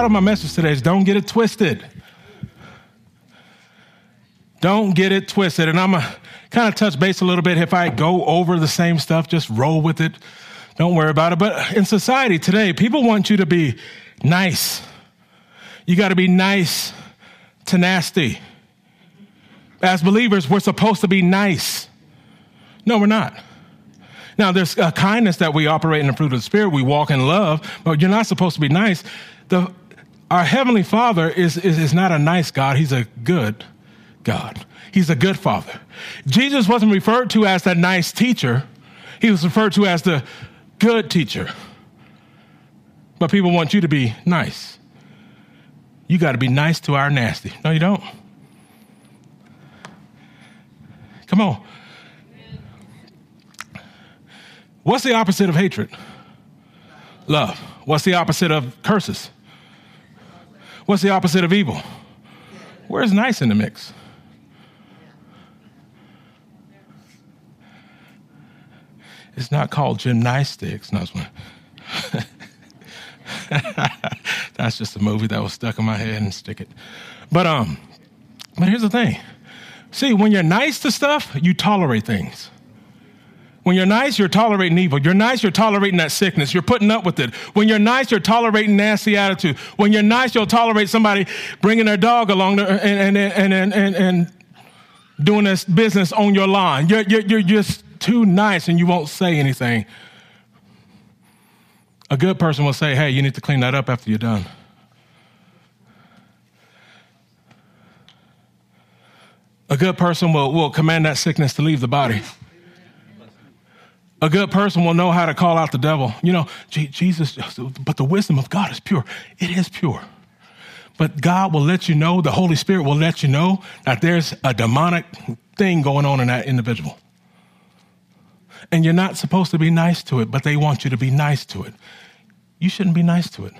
of my message today is don't get it twisted. Don't get it twisted. And I'm going to kind of touch base a little bit. If I go over the same stuff, just roll with it. Don't worry about it. But in society today, people want you to be nice. You got to be nice to nasty. As believers, we're supposed to be nice. No, we're not. Now, there's a kindness that we operate in the fruit of the Spirit. We walk in love, but you're not supposed to be nice. Our Heavenly Father is not a nice God. He's a good God. He's a good Father. Jesus wasn't referred to as the nice teacher. He was referred to as the good teacher. But people want you to be nice. You got to be nice to our nasty. No, you don't. Come on. What's the opposite of hatred? Love. What's the opposite of curses? What's the opposite of evil? Where's nice in the mix? It's not called gymnastics. No, that's just a movie that was stuck in my head and stick it. But here's the thing. See, when you're nice to stuff, you tolerate things. When you're nice, you're tolerating evil. You're nice, you're tolerating that sickness. You're putting up with it. When you're nice, you're tolerating nasty attitude. When you're nice, you'll tolerate somebody bringing their dog along and doing this business on your lawn. You're just too nice and you won't say anything. A good person will say, hey, you need to clean that up after you're done. A good person will command that sickness to leave the body. A good person will know how to call out the devil. You know, Jesus, but the wisdom of God is pure. It is pure. But God will let you know, the Holy Spirit will let you know that there's a demonic thing going on in that individual. And you're not supposed to be nice to it, but they want you to be nice to it. You shouldn't be nice to it.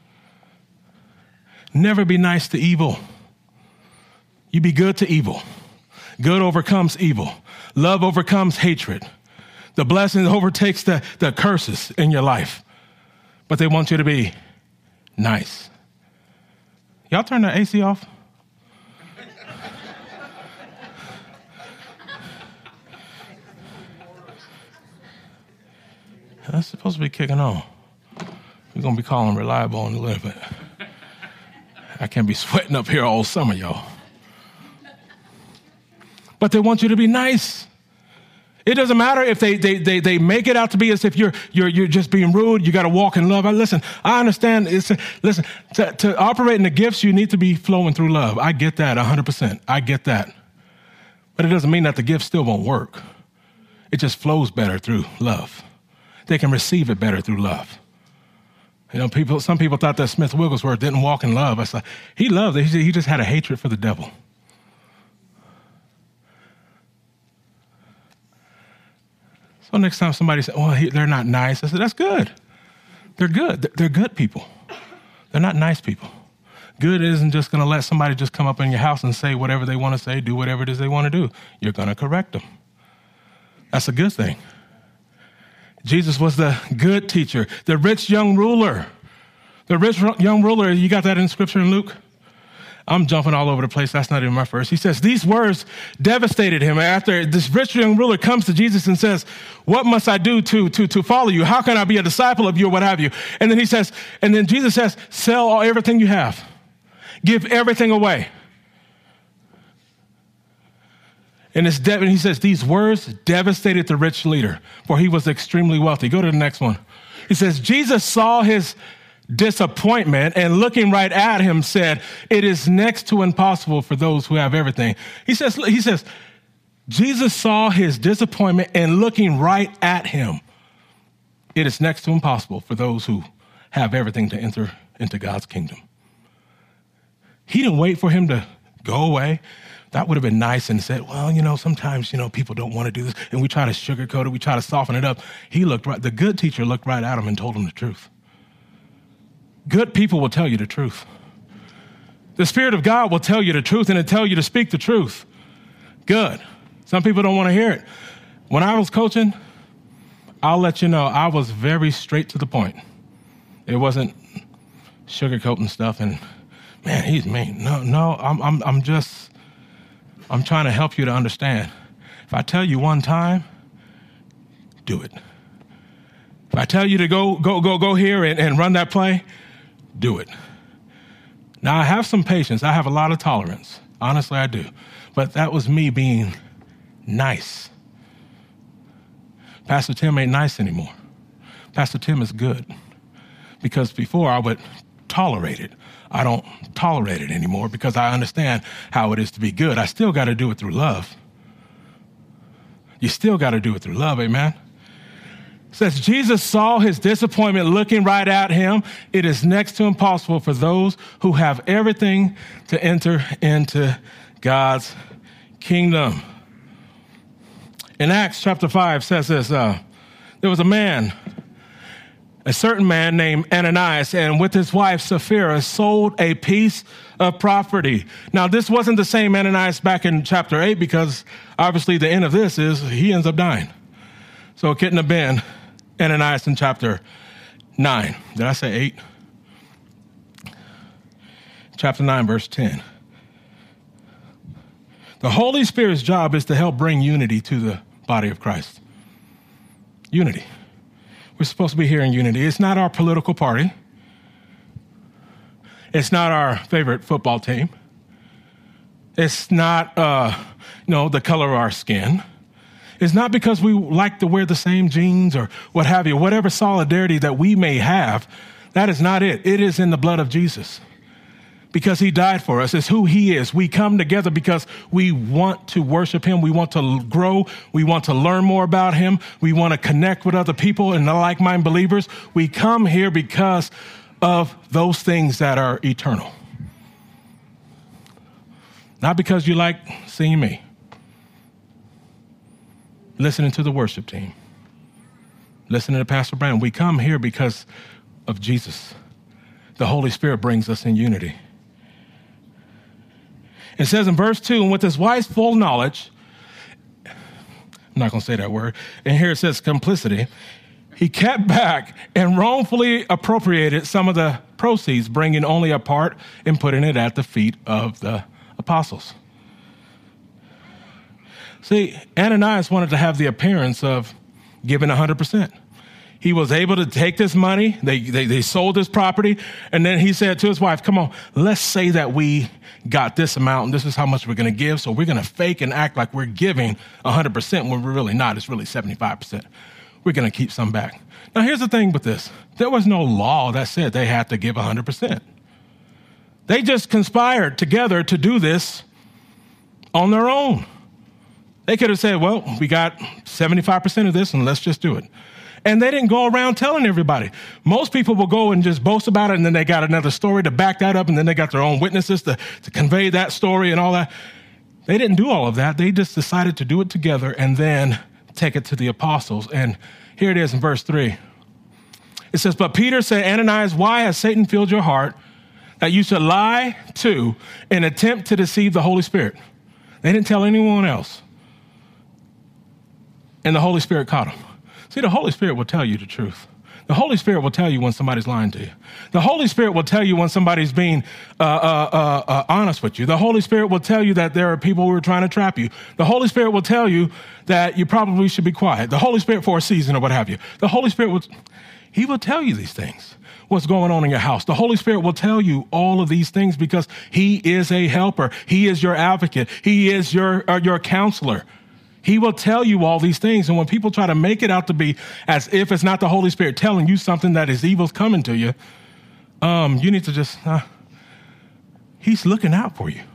Never be nice to evil. You be good to evil. Good overcomes evil. Love overcomes hatred. The blessing overtakes the curses in your life. But they want you to be nice. Y'all turn the AC off? That's supposed to be kicking on. We're going to be calling reliable in a little bit. I can't be sweating up here all summer, y'all. But they want you to be nice. It doesn't matter if they make it out to be as if you're just being rude. You got to walk in love. Listen, I understand. Listen, to operate in the gifts, you need to be flowing through love. I get that 100%. I get that. But it doesn't mean that the gift still won't work. It just flows better through love. They can receive it better through love. You know, some people thought that Smith Wigglesworth didn't walk in love. I said, he loved it. He just had a hatred for the devil. So next time somebody says, oh, they're not nice, I said, that's good. They're good. They're good people. They're not nice people. Good isn't just going to let somebody just come up in your house and say whatever they want to say, do whatever it is they want to do. You're going to correct them. That's a good thing. Jesus was the good teacher, the rich young ruler. The rich young ruler, you got that in Scripture in Luke? I'm jumping all over the place. That's not even my verse. He says, these words devastated him. After this rich young ruler comes to Jesus and says, what must I do to follow you? How can I be a disciple of you or what have you? And then Jesus says, sell everything you have. Give everything away. And he says, these words devastated the rich leader, for he was extremely wealthy. Go to the next one. He says, Jesus saw his disappointment and looking right at him said, it is next to impossible for those who have everything. He says, Jesus saw his disappointment and looking right at him. It is next to impossible for those who have everything to enter into God's kingdom. He didn't wait for him to go away. That would have been nice and said, well, you know, sometimes, you know, people don't want to do this. And we try to sugarcoat it. We try to soften it up. The good teacher looked right at him and told him the truth. Good people will tell you the truth. The Spirit of God will tell you the truth and it'll tell you to speak the truth. Good. Some people don't want to hear it. When I was coaching, I'll let you know, I was very straight to the point. It wasn't sugarcoating stuff, and man, he's mean. No, I'm trying to help you to understand. If I tell you one time, do it. If I tell you to go here and run that play, do it. Now, I have some patience. I have a lot of tolerance. Honestly, I do. But that was me being nice. Pastor Tim ain't nice anymore. Pastor Tim is good. Because before I would tolerate it. I don't tolerate it anymore because I understand how it is to be good. I still got to do it through love. You still got to do it through love, amen? It says, Jesus saw his disappointment looking right at him. It is next to impossible for those who have everything to enter into God's kingdom. In Acts chapter 5 says this, there was a certain man named Ananias, and with his wife Sapphira sold a piece of property. Now, this wasn't the same Ananias back in chapter 8 because obviously the end of this is he ends up dying. So it couldn't have been Ananias in chapter 9. Did I say 8? Chapter 9, verse 10. The Holy Spirit's job is to help bring unity to the body of Christ. Unity. We're supposed to be here in unity. It's not our political party. It's not our favorite football team. It's not, the color of our skin. It's not because we like to wear the same jeans or what have you. Whatever solidarity that we may have, that is not it. It is in the blood of Jesus. Because he died for us. It's who he is. We come together because we want to worship him. We want to grow. We want to learn more about him. We want to connect with other people and the like-minded believers. We come here because of those things that are eternal. Not because you like seeing me. Listening to the worship team. Listening to Pastor Brandon. We come here because of Jesus. The Holy Spirit brings us in unity. It says in verse 2, and with his wife's full knowledge, I'm not going to say that word, and here it says complicity, he kept back and wrongfully appropriated some of the proceeds, bringing only a part and putting it at the feet of the apostles. See, Ananias wanted to have the appearance of giving 100%. He was able to take this money. They sold this property. And then he said to his wife, come on, let's say that we got this amount and this is how much we're going to give. So we're going to fake and act like we're giving 100% when we're really not. It's really 75%. We're going to keep some back. Now, here's the thing with this. There was no law that said they had to give 100%. They just conspired together to do this on their own. They could have said, well, we got 75% of this and let's just do it. And they didn't go around telling everybody. Most people will go and just boast about it, and then they got another story to back that up, and then they got their own witnesses to convey that story and all that. They didn't do all of that. They just decided to do it together and then take it to the apostles. And here it is in verse 3. It says, but Peter said, Ananias, why has Satan filled your heart that you should lie to and attempt to deceive the Holy Spirit? They didn't tell anyone else. And the Holy Spirit caught them. See, the Holy Spirit will tell you the truth. The Holy Spirit will tell you when somebody's lying to you. The Holy Spirit will tell you when somebody's being honest with you. The Holy Spirit will tell you that there are people who are trying to trap you. The Holy Spirit will tell you that you probably should be quiet. The Holy Spirit for a season or what have you. The Holy Spirit he will tell you these things. What's going on in your house. The Holy Spirit will tell you all of these things because he is a helper. He is your advocate. He is your counselor. He will tell you all these things. And when people try to make it out to be as if it's not the Holy Spirit telling you something that is evil's coming to you, you need to just, he's looking out for you.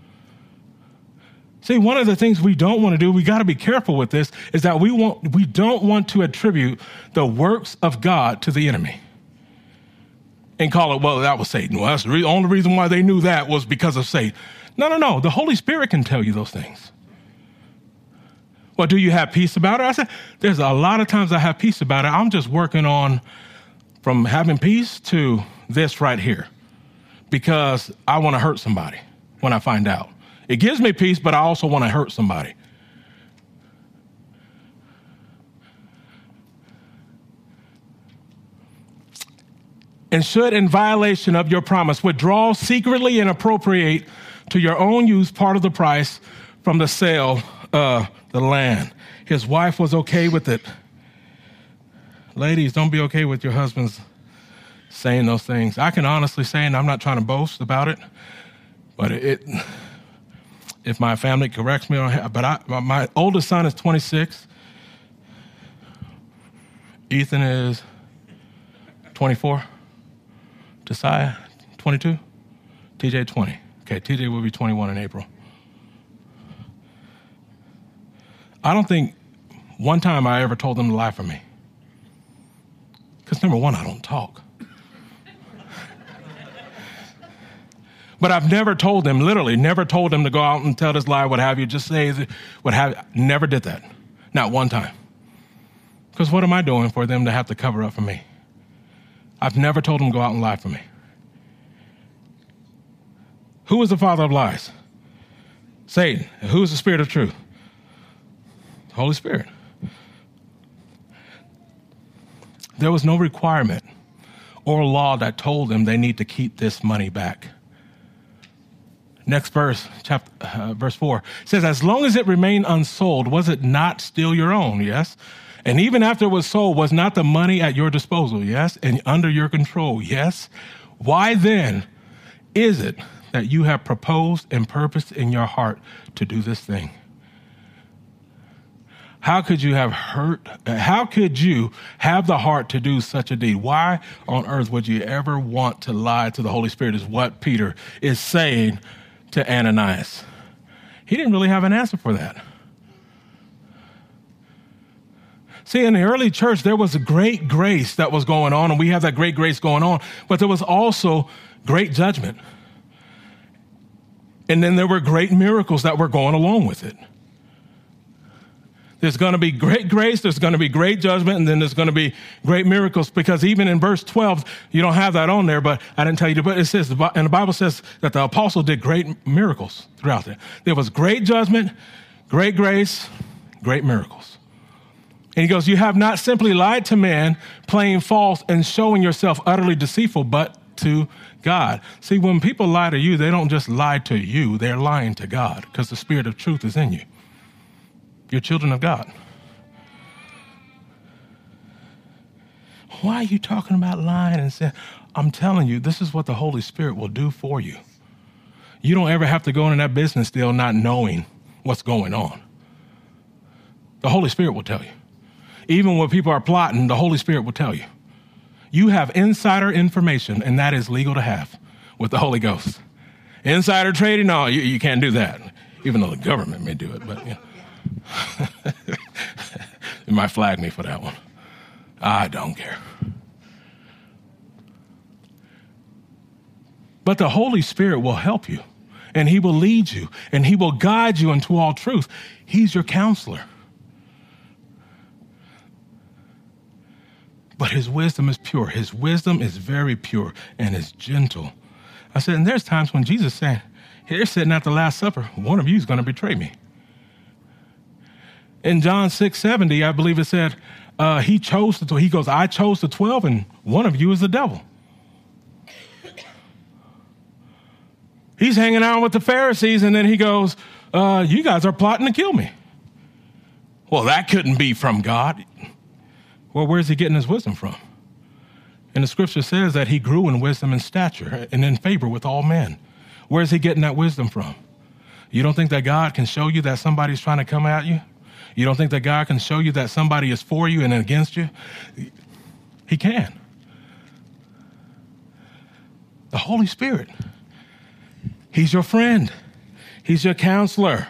See, one of the things we don't want to do, we got to be careful with this, is that we don't want to attribute the works of God to the enemy and call it, well, that was Satan. Well, that's the only reason why they knew that was because of Satan. No. The Holy Spirit can tell you those things. Well, do you have peace about it? I said, there's a lot of times I have peace about it. I'm just working on from having peace to this right here because I want to hurt somebody when I find out. It gives me peace, but I also want to hurt somebody. and should, in violation of your promise, withdraw secretly and appropriate to your own use part of the price from the sale of the land. His wife was okay with it. Ladies, don't be okay with your husbands saying those things. I can honestly say, and I'm not trying to boast about it, but if my family corrects me, my oldest son is 26. Ethan is 24. Josiah, 22. TJ, 20. Okay, TJ will be 21 in April. I don't think one time I ever told them to lie for me. Because number one, I don't talk. But I've never told them, literally, never told them to go out and tell this lie, what have you, just say what have you. Never did that. Not one time. Because what am I doing for them to have to cover up for me? I've never told them to go out and lie for me. Who is the father of lies? Satan. Who is the spirit of truth? Holy Spirit. There was no requirement or law that told them they need to keep this money back. Next verse, verse 4, says, as long as it remained unsold, was it not still your own? Yes. And even after it was sold, was not the money at your disposal? Yes. And under your control? Yes. Why then is it that you have proposed and purposed in your heart to do this thing? How could you have the heart to do such a deed? Why on earth would you ever want to lie to the Holy Spirit, is what Peter is saying to Ananias. He didn't really have an answer for that. See, in the early church, there was a great grace that was going on, and we have that great grace going on, but there was also great judgment. And then there were great miracles that were going along with it. There's going to be great grace, there's going to be great judgment, and then there's going to be great miracles, because even in verse 12, you don't have that on there, but I didn't tell you, but it says, and the Bible says that the apostle did great miracles throughout there. There was great judgment, great grace, great miracles. And he goes, you have not simply lied to man, playing false and showing yourself utterly deceitful, but to God. See, when people lie to you, they don't just lie to you, they're lying to God, because the spirit of truth is in you. You're children of God. Why are you talking about lying and saying? I'm telling you, this is what the Holy Spirit will do for you. You don't ever have to go into that business deal not knowing what's going on. The Holy Spirit will tell you. Even when people are plotting, the Holy Spirit will tell you. You have insider information, and that is legal to have with the Holy Ghost. Insider trading, no, you can't do that, even though the government may do it, but you know. You might flag me for that one. I don't care. But the Holy Spirit will help you, and he will lead you, and he will guide you into all truth. He's your counselor. But his wisdom is pure. His wisdom is very pure and is gentle. I said, and there's times when Jesus said, they're sitting at the Last Supper, one of you is going to betray me. In John 6:70, I believe it said, he goes, I chose the 12, and one of you is the devil. He's hanging out with the Pharisees, and then he goes, you guys are plotting to kill me. Well, that couldn't be from God. Well, where's he getting his wisdom from? And the scripture says that he grew in wisdom and stature and in favor with all men. Where's he getting that wisdom from? You don't think that God can show you that somebody's trying to come at you? You don't think that God can show you that somebody is for you and against you? He can. The Holy Spirit. He's your friend. He's your counselor.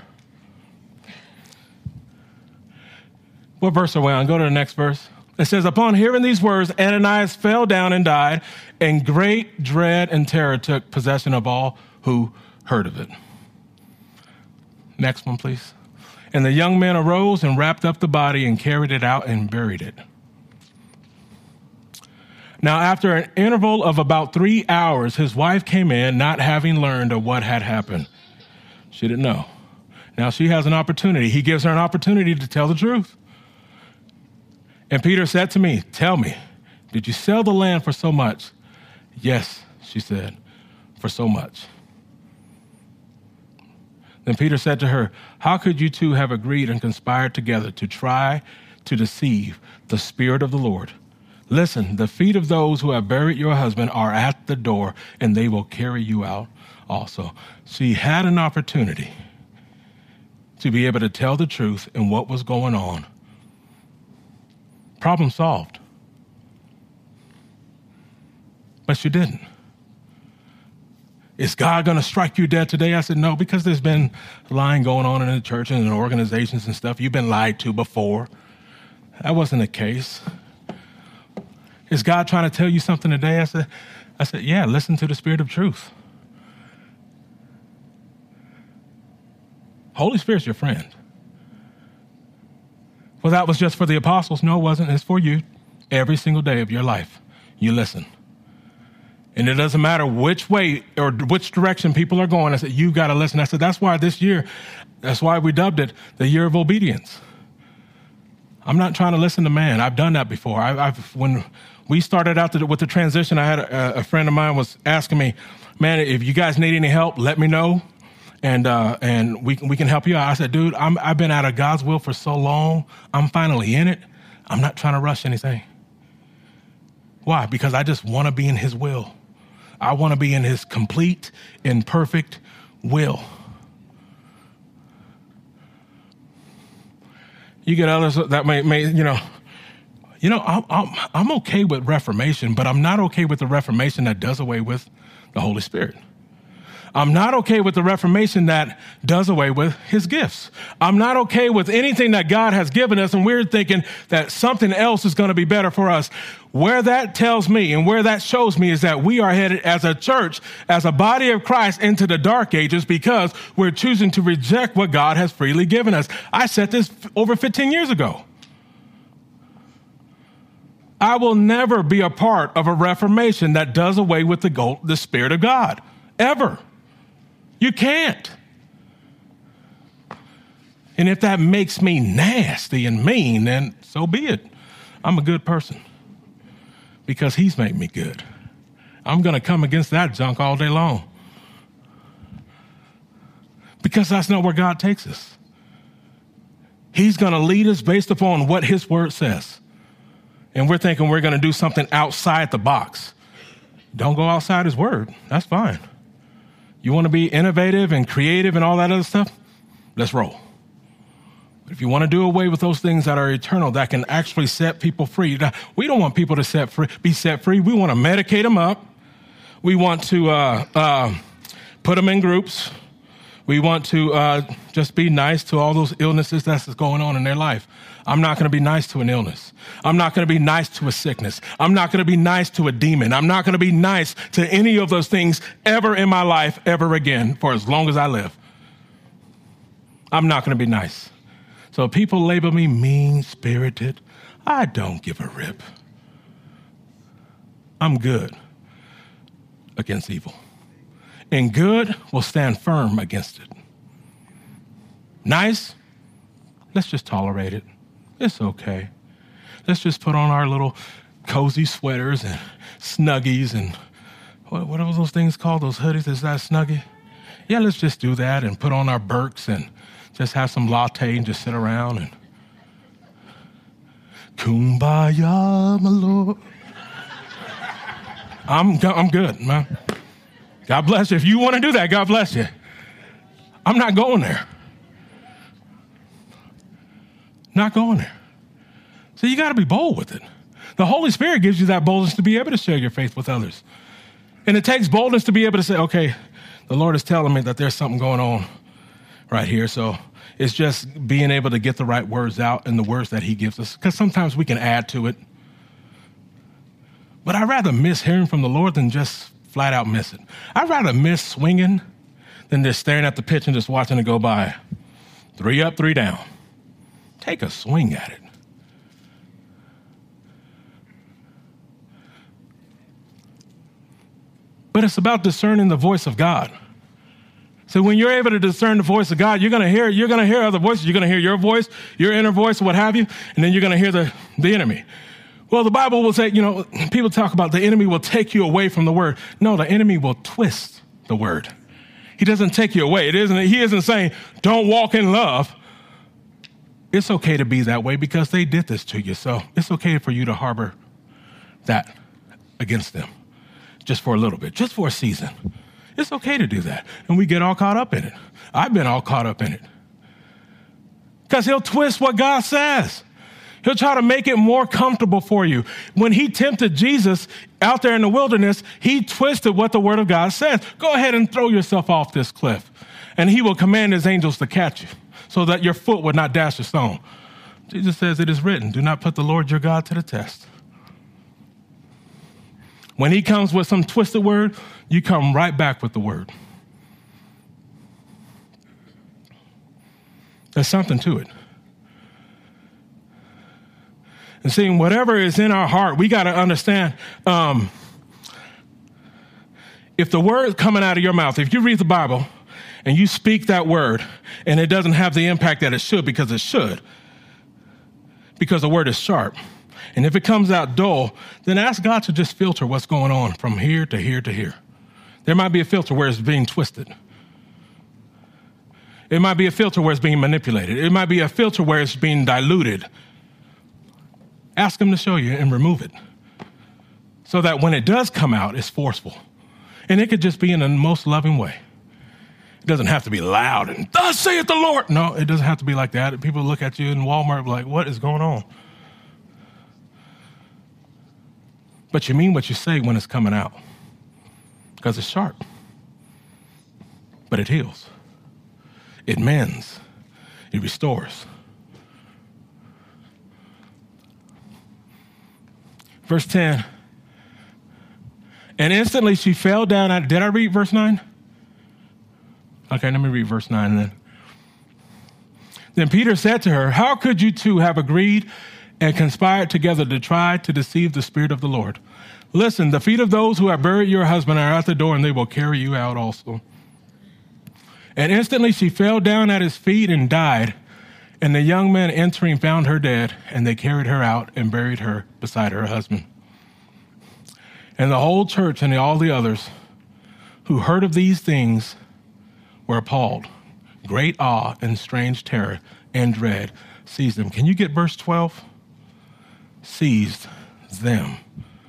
What verse are we on? Go to the next verse. It says, upon hearing these words, Ananias fell down and died, and great dread and terror took possession of all who heard of it. Next one, please. And the young man arose and wrapped up the body and carried it out and buried it. Now, after an interval of about 3 hours, his wife came in, not having learned of what had happened. She didn't know. Now she has an opportunity. He gives her an opportunity to tell the truth. And Peter said to me, tell me, did you sell the land for so much? Yes, she said, for so much. Then Peter said to her, how could you two have agreed and conspired together to try to deceive the Spirit of the Lord? Listen, the feet of those who have buried your husband are at the door, and they will carry you out also. She had an opportunity to be able to tell the truth and what was going on. Problem solved. But she didn't. Is God going to strike you dead today? I said, no, because there's been lying going on in the church and in organizations and stuff. You've been lied to before. That wasn't the case. Is God trying to tell you something today? I said, yeah, listen to the Spirit of truth. Holy Spirit's your friend. Well, that was just for the apostles. No, it wasn't. It's for you every single day of your life. You listen. And it doesn't matter which way or which direction people are going. I said, you've got to listen. I said, that's why this year, that's why we dubbed it the year of obedience. I'm not trying to listen to man. I've done that before. When we started out with the transition, I had a friend of mine was asking me, man, if you guys need any help, let me know. And we can help you out. I said, dude, I've been out of God's will for so long. I'm finally in it. I'm not trying to rush anything. Why? Because I just want to be in his will. I want to be in his complete and perfect will. You get others that may I'm okay with Reformation, but I'm not okay with the Reformation that does away with the Holy Spirit. I'm not okay with the Reformation that does away with his gifts. I'm not okay with anything that God has given us, and we're thinking that something else is going to be better for us. Where that tells me and where that shows me is that we are headed as a church, as a body of Christ, into the dark ages because we're choosing to reject what God has freely given us. I said this over 15 years ago. I will never be a part of a Reformation that does away with the Spirit of God, ever. You can't. And if that makes me nasty and mean, then so be it. I'm a good person because he's made me good. I'm going to come against that junk all day long because that's not where God takes us. He's going to lead us based upon what his word says. And we're thinking we're going to do something outside the box. Don't go outside his word. That's fine. You want to be innovative and creative and all that other stuff? Let's roll. But if you want to do away with those things that are eternal, that can actually set people free. We don't want people to be set free. We want to medicate them up. We want to put them in groups. We want to just be nice to all those illnesses that's going on in their life. I'm not going to be nice to an illness. I'm not going to be nice to a sickness. I'm not going to be nice to a demon. I'm not going to be nice to any of those things ever in my life, ever again, for as long as I live. I'm not going to be nice. So people label me mean-spirited. I don't give a rip. I'm good against evil. And good will stand firm against it. Nice? Let's just tolerate it. It's okay. Let's just put on our little cozy sweaters and snuggies and what are those things called? Those hoodies? Is that Snuggie? Yeah, let's just do that and put on our Birks and just have some latte and just sit around and kumbaya, my Lord. I'm good, man. God bless you. If you want to do that, God bless you. I'm not going there. Not going there. So you got to be bold with it. The Holy Spirit gives you that boldness to be able to share your faith with others. And it takes boldness to be able to say, okay, the Lord is telling me that there's something going on right here. So it's just being able to get the right words out and the words that he gives us. Because sometimes we can add to it. But I'd rather miss hearing from the Lord than just flat out miss it. I'd rather miss swinging than just staring at the pitch and just watching it go by. 3 up, 3 down. Take a swing at it. But it's about discerning the voice of God. So when you're able to discern the voice of God, you're going to hear other voices. You're going to hear your voice, your inner voice, what have you, and then you're going to hear the enemy. Well, the Bible will say, people talk about the enemy will take you away from the word. No, the enemy will twist the word. He doesn't take you away. He isn't saying, don't walk in love. It's okay to be that way because they did this to you. So it's okay for you to harbor that against them just for a little bit, just for a season. It's okay to do that. And we get all caught up in it. I've been all caught up in it. Because he'll twist what God says. He'll try to make it more comfortable for you. When he tempted Jesus out there in the wilderness, he twisted what the word of God says. Go ahead and throw yourself off this cliff, and he will command his angels to catch you so that your foot would not dash a stone. Jesus says, it is written, do not put the Lord your God to the test. When he comes with some twisted word, you come right back with the word. There's something to it. And seeing whatever is in our heart, we got to understand, if the word coming out of your mouth, if you read the Bible and you speak that word and it doesn't have the impact that it should, because the word is sharp. And if it comes out dull, then ask God to just filter what's going on from here to here to here. There might be a filter where it's being twisted. It might be a filter where it's being manipulated. It might be a filter where it's being diluted. Ask him to show you and remove it so that when it does come out, it's forceful. And it could just be in the most loving way. It doesn't have to be loud and, thus saith the Lord. No, it doesn't have to be like that. People look at you in Walmart like, what is going on? But you mean what you say when it's coming out because it's sharp. But it heals. It mends. It restores. Verse 10, and instantly she fell down. Did I read verse 9? Okay, let me read verse 9 then. Then Peter said to her, how could you two have agreed and conspired together to try to deceive the Spirit of the Lord? Listen, the feet of those who have buried your husband are at the door, and they will carry you out also. And instantly she fell down at his feet and died. And the young men entering found her dead, and they carried her out and buried her beside her husband. And the whole church and all the others who heard of these things were appalled. Great awe and strange terror and dread seized them. Can you get verse 12? Seized them.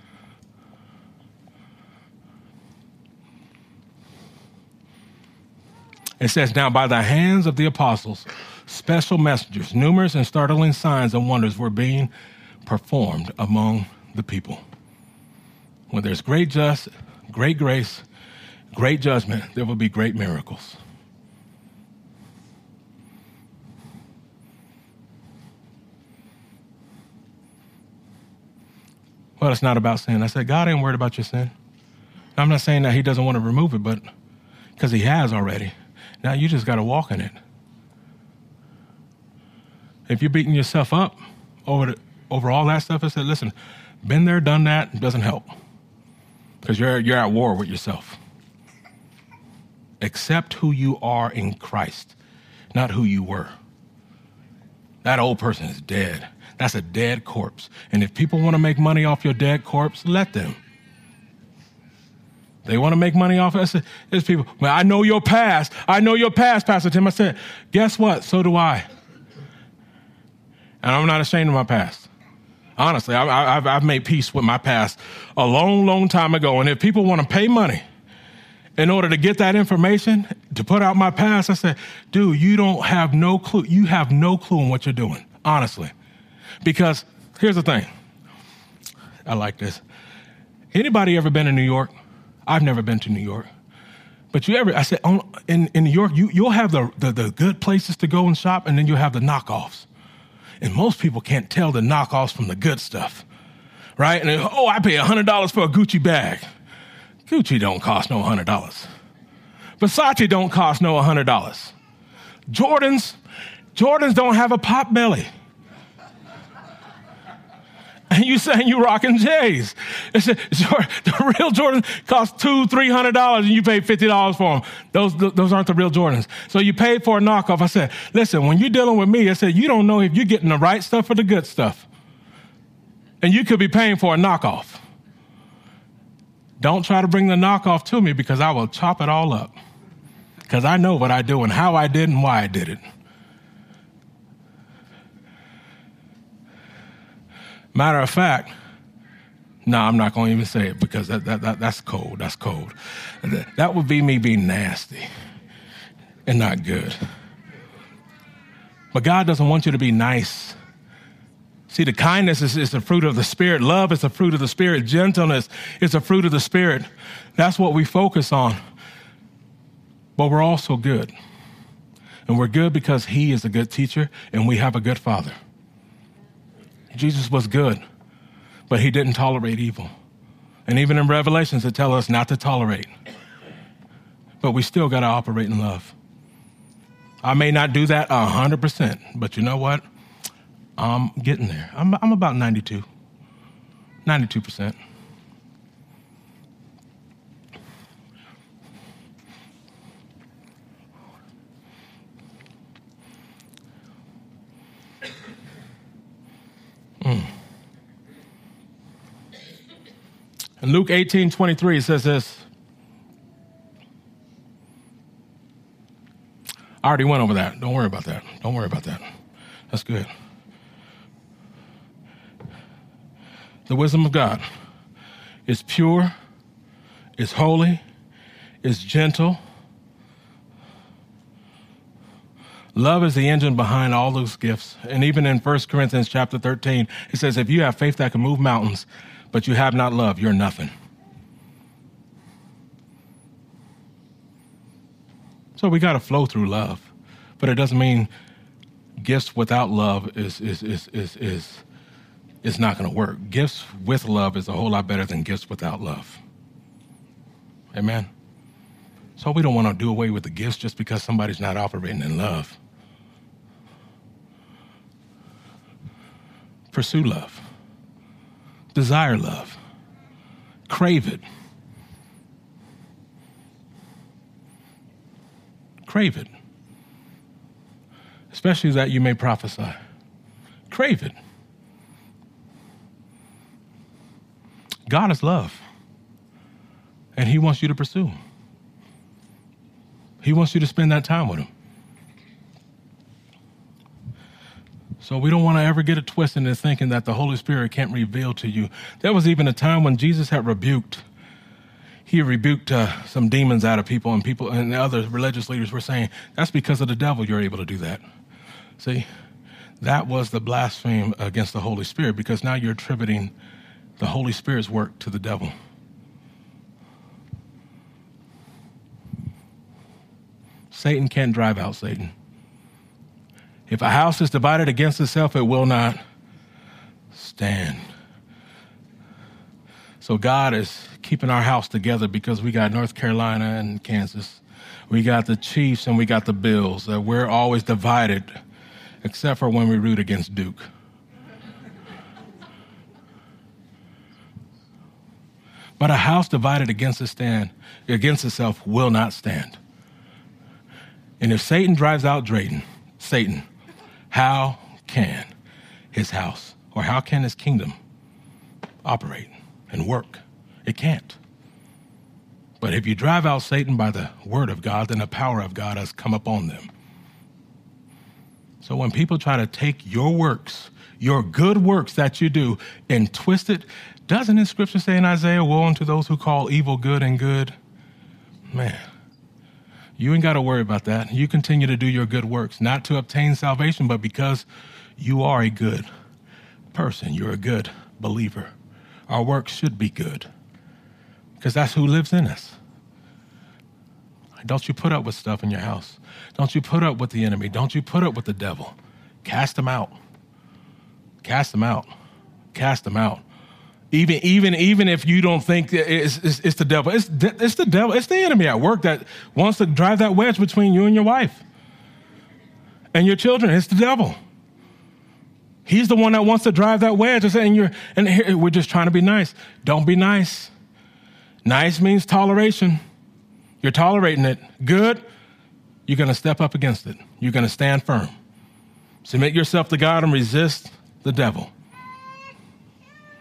It says, now by the hands of the apostles, special messengers, numerous and startling signs and wonders were being performed among the people. When there's great grace, great judgment, there will be great miracles. Well, it's not about sin. I said, God ain't worried about your sin. I'm not saying that he doesn't want to remove it, but because he has already. Now you just got to walk in it. If you're beating yourself up over all that stuff, I said, listen, been there, done that, it doesn't help. Because you're at war with yourself. Accept who you are in Christ, not who you were. That old person is dead. That's a dead corpse. And if people want to make money off your dead corpse, let them. They want to make money off it. I said, there's people, well, I know your past. I know your past, Pastor Tim. I said, guess what? So do I. And I'm not ashamed of my past. Honestly, I've made peace with my past a long, long time ago. And if people want to pay money in order to get that information, to put out my past, I said, dude, you don't have no clue. You have no clue on what you're doing, honestly. Because here's the thing. I like this. Anybody ever been in New York? I've never been to New York. But I said, in New York, you'll have the good places to go and shop, and then you'll have the knockoffs. And most people can't tell the knockoffs from the good stuff, right? And I pay $100 for a Gucci bag. Gucci don't cost no $100. Versace don't cost no $100. Jordans don't have a pot belly. And you saying you rocking J's. The real Jordans cost $200-$300 and you pay $50 for them. Those aren't the real Jordans. So you paid for a knockoff. I said, listen, when you're dealing with me, I said, you don't know if you're getting the right stuff or the good stuff. And you could be paying for a knockoff. Don't try to bring the knockoff to me because I will chop it all up. Because I know what I do and how I did and why I did it. Matter of fact, no, I'm not going to even say it because that's cold. That's cold. That would be me being nasty and not good. But God doesn't want you to be nice. See, the kindness is the fruit of the Spirit. Love is the fruit of the Spirit. Gentleness is the fruit of the Spirit. That's what we focus on. But we're also good. And we're good because he is a good teacher and we have a good father. Jesus was good, but he didn't tolerate evil. And even in Revelations, it tells us not to tolerate. But we still got to operate in love. I may not do that 100%, but you know what? I'm getting there. I'm about 92%. In Luke 18:23, it says this. I already went over that. Don't worry about that. Don't worry about that. That's good. The wisdom of God is pure, is holy, is gentle. Love is the engine behind all those gifts. And even in 1 Corinthians chapter 13, it says, if you have faith that can move mountains, but you have not love, you're nothing. So we got to flow through love, but it doesn't mean gifts without love is not going to work. Gifts with love is a whole lot better than gifts without love. Amen. So we don't want to do away with the gifts just because somebody's not operating in love. Pursue love. Desire love. Crave it. Crave it. Especially that you may prophesy. Crave it. God is love. And he wants you to pursue him. He wants you to spend that time with him. So we don't want to ever get it twisted into thinking that the Holy Spirit can't reveal to you. There was even a time when Jesus had rebuked. He rebuked some demons out of people, and the other religious leaders were saying, that's because of the devil you're able to do that. See, that was the blasphemy against the Holy Spirit, because now you're attributing the Holy Spirit's work to the devil. Satan can't drive out Satan. If a house is divided against itself, it will not stand. So God is keeping our house together because we got North Carolina and Kansas. We got the Chiefs and we got the Bills. We're always divided, except for when we root against Duke. But a house divided against itself will not stand. And if Satan drives out Satan, how can his house or how can his kingdom operate and work? It can't. But if you drive out Satan by the word of God, then the power of God has come upon them. So when people try to take your works, your good works that you do, and twist it, doesn't the scripture say in Isaiah, woe unto those who call evil good and good? Man, you ain't got to worry about that. You continue to do your good works, not to obtain salvation, but because you are a good person. You're a good believer. Our works should be good because that's who lives in us. Don't you put up with stuff in your house. Don't you put up with the enemy. Don't you put up with the devil. Cast him out. Cast him out. Cast him out. Even if you don't think it's the devil, it's the devil, it's the enemy at work that wants to drive that wedge between you and your wife and your children. It's the devil. He's the one that wants to drive that wedge and here, we're just trying to be nice. Don't be nice. Nice means toleration. You're tolerating it. Good, you're going to step up against it. You're going to stand firm. Submit yourself to God and resist the devil.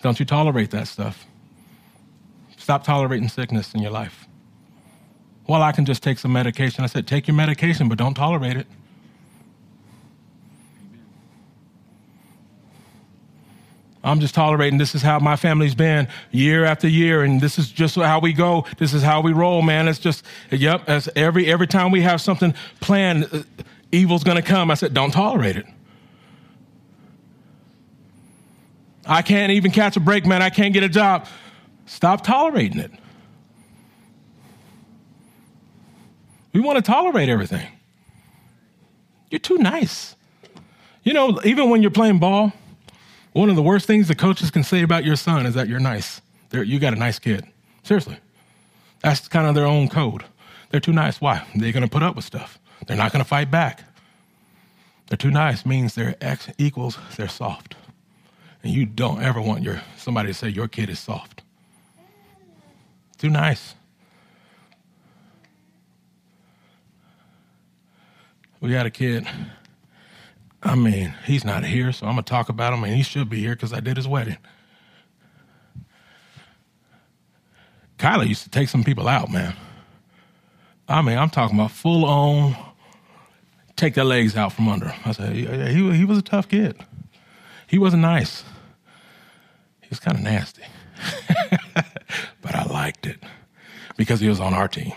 Don't you tolerate that stuff. Stop tolerating sickness in your life. Well, I can just take some medication. I said, take your medication, but don't tolerate it. I'm just tolerating. This is how my family's been year after year, and this is just how we go. This is how we roll, man. It's just, yep, as every time we have something planned, evil's going to come. I said, don't tolerate it. I can't even catch a break, man. I can't get a job. Stop tolerating it. We want to tolerate everything. You're too nice. You know, even when you're playing ball, one of the worst things the coaches can say about your son is that you're nice. You got a nice kid. Seriously. That's kind of their own code. They're too nice. Why? They're going to put up with stuff. They're not going to fight back. They're too nice means they're X equals they're soft. And you don't ever want somebody to say your kid is soft. Too nice. We had a kid. I mean, he's not here, so I'm going to talk about him, and he should be here because I did his wedding. Kyla used to take some people out, man. I mean, I'm talking about full on, take their legs out from under him. I said, he was a tough kid. He wasn't nice. He was kind of nasty. But I liked it because he was on our team.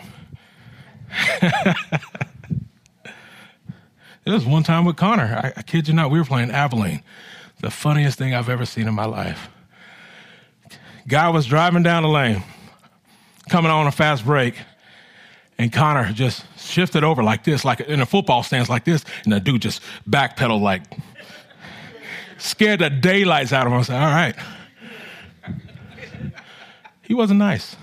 There was one time with Connor. I kid you not, we were playing Abilene. The funniest thing I've ever seen in my life. Guy was driving down the lane, coming on a fast break, and Connor just shifted over like this, like in a football stance like this, and the dude just backpedaled like, scared the daylights out of him. I said, all right. He wasn't nice.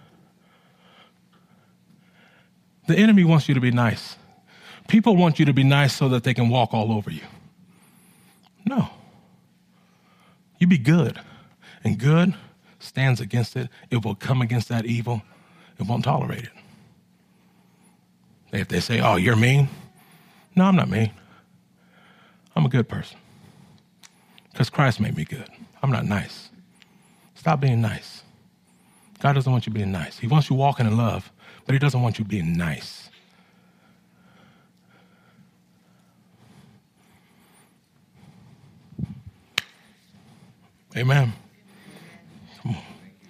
The enemy wants you to be nice. People want you to be nice so that they can walk all over you. No. You be good. And good stands against it. It will come against that evil. It won't tolerate it. If they say, oh, you're mean. No, I'm not mean. I'm a good person. Because Christ made me good. I'm not nice. Stop being nice. God doesn't want you being nice. He wants you walking in love, but he doesn't want you being nice. Amen. Come on.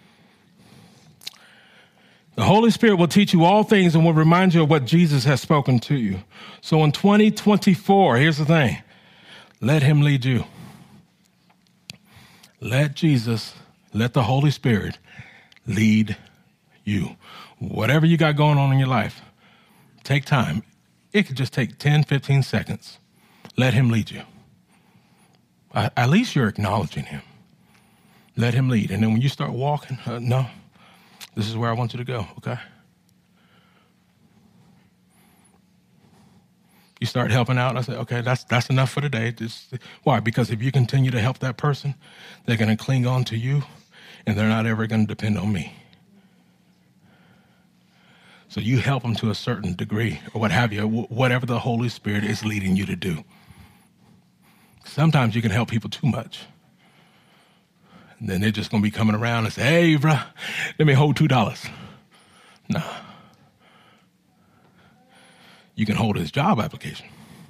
The Holy Spirit will teach you all things and will remind you of what Jesus has spoken to you. So in 2024, here's the thing. Let him lead you. Let the Holy Spirit lead you. Whatever you got going on in your life, take time. It could just take 10, 15 seconds. Let him lead you. At least you're acknowledging him. Let him lead. And then when you start walking, no, this is where I want you to go, okay? You start helping out. I say, okay, that's enough for today. Why? Because if you continue to help that person, they're going to cling on to you, and they're not ever going to depend on me. So you help them to a certain degree, or what have you, whatever the Holy Spirit is leading you to do. Sometimes you can help people too much. And then they're just going to be coming around and say, hey, bro, let me hold $2. No. You can hold his job application.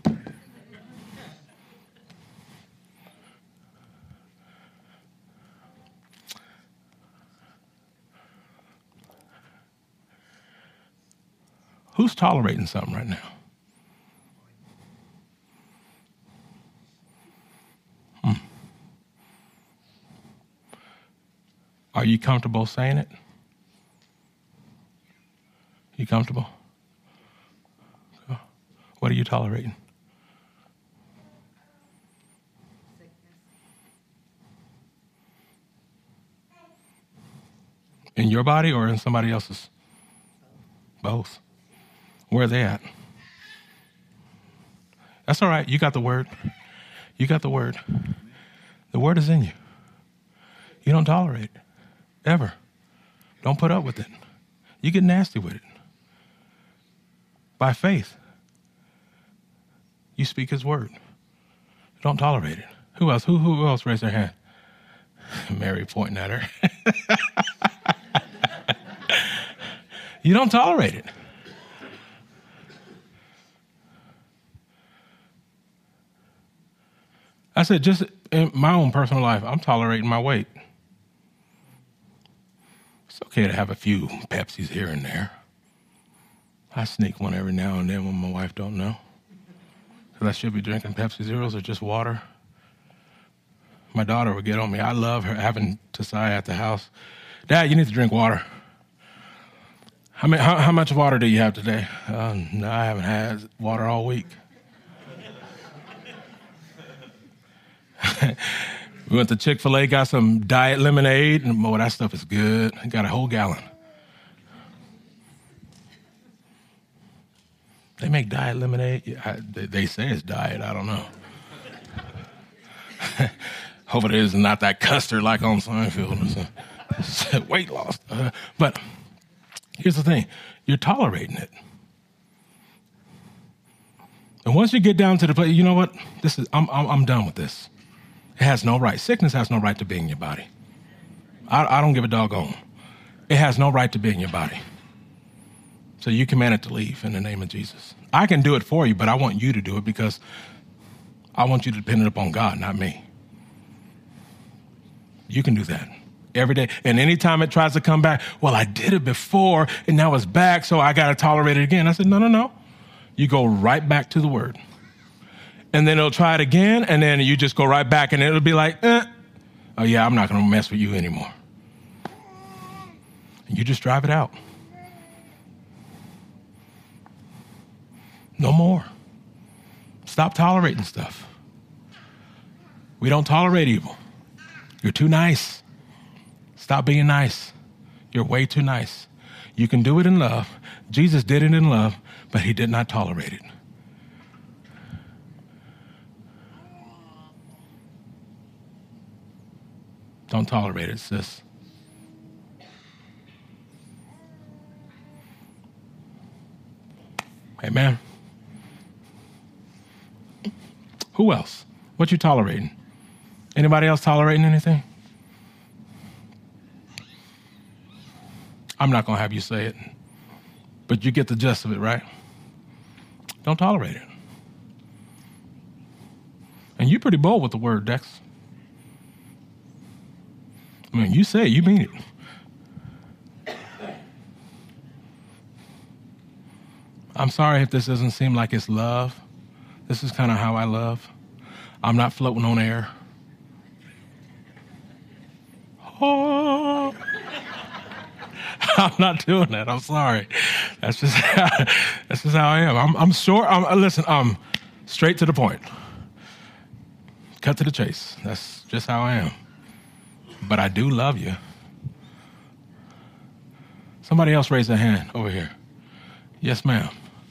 Who's tolerating something right now? Are you comfortable saying it? You comfortable? What are you tolerating? In your body or in somebody else's? Both. Where are they at? That's all right. You got the word. You got the word. The word is in you. You don't tolerate it. Ever. Don't put up with it. You get nasty with it. By faith. You speak his word. Don't tolerate it. Who else? Who else raised their hand? Mary pointing at her. You don't tolerate it. I said, just in my own personal life, I'm tolerating my weight. It's okay to have a few Pepsis here and there. I sneak one every now and then when my wife don't know. Because I should be drinking Pepsi Zeros or just water. My daughter would get on me. I love her having Tasai at the house. Dad, you need to drink water. How much water do you have today? No, I haven't had water all week. We went to Chick-fil-A, got some diet lemonade, and boy, that stuff is good. I got a whole gallon. They make diet lemonade? Yeah, they say it's diet. I don't know. Hope it is not that custard like on Seinfeld. Weight loss. But here's the thing. You're tolerating it. And once you get down to the place, you know what? I'm done with this. It has no right. Sickness has no right to be in your body. I don't give a doggone. It has no right to be in your body. So you command it to leave in the name of Jesus. I can do it for you, but I want you to do it because I want you to depend upon God, not me. You can do that every day. And anytime it tries to come back, well, I did it before and now it's back, so I got to tolerate it again. I said, no. You go right back to the word. And then it'll try it again, and then you just go right back, and it'll be like, oh, yeah, I'm not going to mess with you anymore. And you just drive it out. No more. Stop tolerating stuff. We don't tolerate evil. You're too nice. Stop being nice. You're way too nice. You can do it in love. Jesus did it in love, but he did not tolerate it. Don't tolerate it, sis. Amen. Who else? What you tolerating? Anybody else tolerating anything? I'm not going to have you say it, but you get the gist of it, right? Don't tolerate it. And you're pretty bold with the word, Dex. I mean, you say it, you mean it. I'm sorry if this doesn't seem like it's love. This is kind of how I love. I'm not floating on air. Oh. I'm not doing that. I'm sorry. That's just how I am. I'm short. Listen, I'm straight to the point. Cut to the chase. That's just how I am. But I do love you. Somebody else raise their hand over here. Yes, ma'am.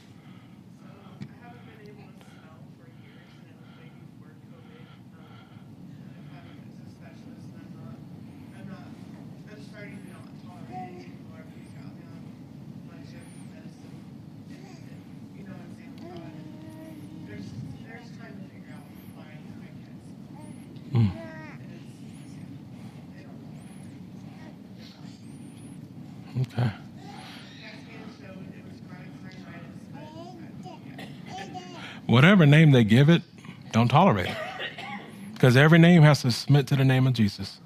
Okay. Whatever name they give it, don't tolerate it. Because every name has to submit to the name of Jesus.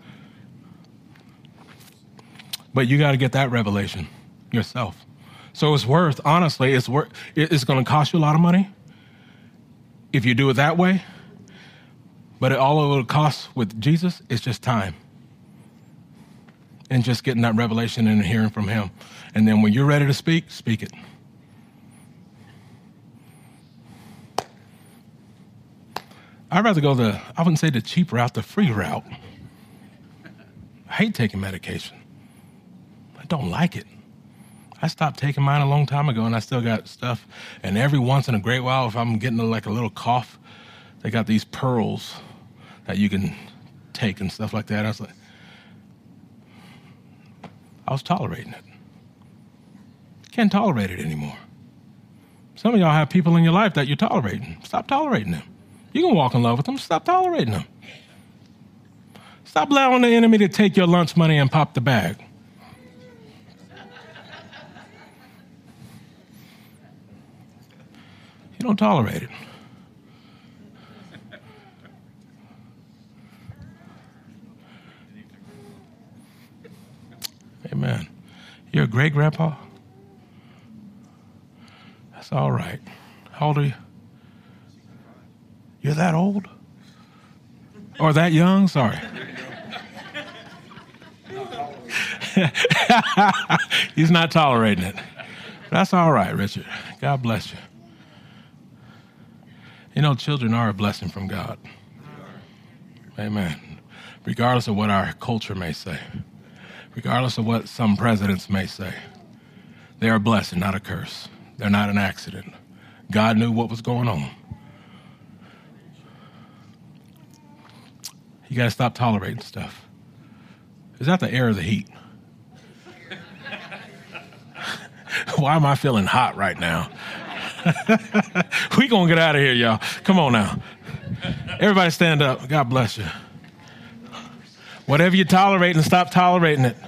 But you got to get that revelation yourself. So it's worth, honestly, it's going to cost you a lot of money if you do it that way. But all it will cost with Jesus is just time. And just getting that revelation and hearing from him. And then when you're ready to speak, speak it. I'd rather go I wouldn't say the cheap route, the free route. I hate taking medication. I don't like it. I stopped taking mine a long time ago, and I still got stuff. And every once in a great while, if I'm getting like a little cough, they got these pearls that you can take and stuff like that. I was tolerating it. Can't tolerate it anymore. Some of y'all have people in your life that you're tolerating. Stop tolerating them. You can walk in love with them. Stop tolerating them. Stop allowing the enemy to take your lunch money and pop the bag. You don't tolerate it. Amen. You're a great grandpa? That's all right. How old are you? You're that old? Or that young? Sorry. He's not tolerating it. That's all right, Richard. God bless you. You know, children are a blessing from God. Amen. Regardless of what our culture may say, regardless of what some presidents may say, they are a blessing, not a curse. They're not an accident. God knew what was going on. You got to stop tolerating stuff. Is that the air or the heat? Why am I feeling hot right now? We gonna get out of here, y'all. Come on now. Everybody stand up. God bless you. Whatever you're tolerating, stop tolerating it.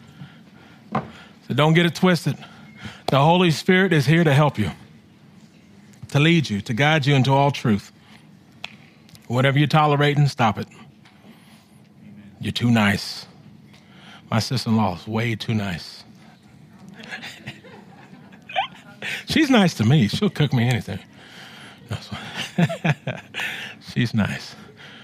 So don't get it twisted. The Holy Spirit is here to help you, to lead you, to guide you into all truth. Whatever you're tolerating, stop it. You're too nice. My sister-in-law is way too nice. She's nice to me. She'll cook me anything. She's nice.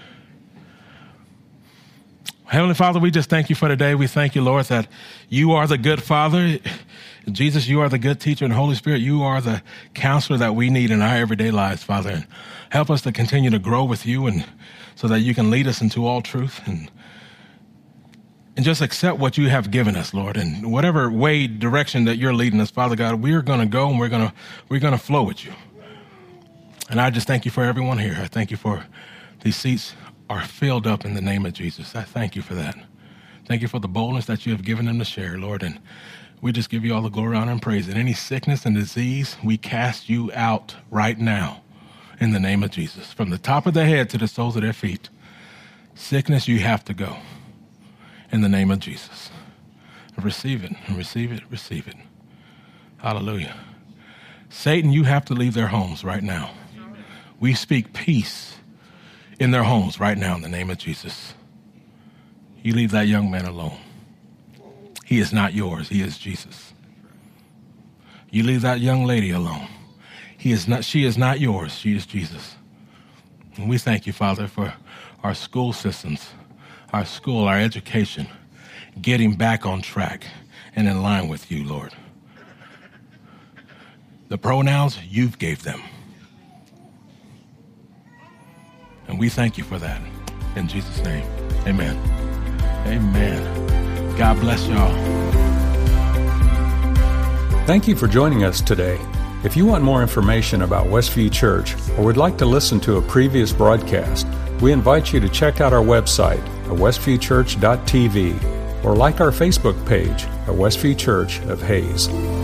Heavenly Father, we just thank you for today. We thank you, Lord, that you are the good Father. Jesus, you are the good teacher, and Holy Spirit, you are the counselor that we need in our everyday lives, Father. And help us to continue to grow with you, and so that you can lead us into all truth, and just accept what you have given us, Lord. And whatever way, direction that you're leading us, Father God, we're going to go, and we're going to flow with you. And I just thank you for everyone here. I thank you for these seats are filled up in the name of Jesus. I thank you for that. Thank you for the boldness that you have given them to share, Lord. And we just give you all the glory, honor, and praise. And any sickness and disease, we cast you out right now in the name of Jesus. From the top of their head to the soles of their feet. Sickness, you have to go in the name of Jesus. Receive it, and receive it, receive it. Hallelujah. Satan, you have to leave their homes right now. We speak peace in their homes right now in the name of Jesus. You leave that young man alone. He is not yours. He is Jesus. You leave that young lady alone. She is not yours. She is Jesus. And we thank you, Father, for our school systems, our school, our education, getting back on track and in line with you, Lord. The pronouns, you've gave them. And we thank you for that. In Jesus' name, amen. Amen. God bless y'all. Thank you for joining us today. If you want more information about Westview Church or would like to listen to a previous broadcast, we invite you to check out our website at westviewchurch.tv or like our Facebook page at Westview Church of Hayes.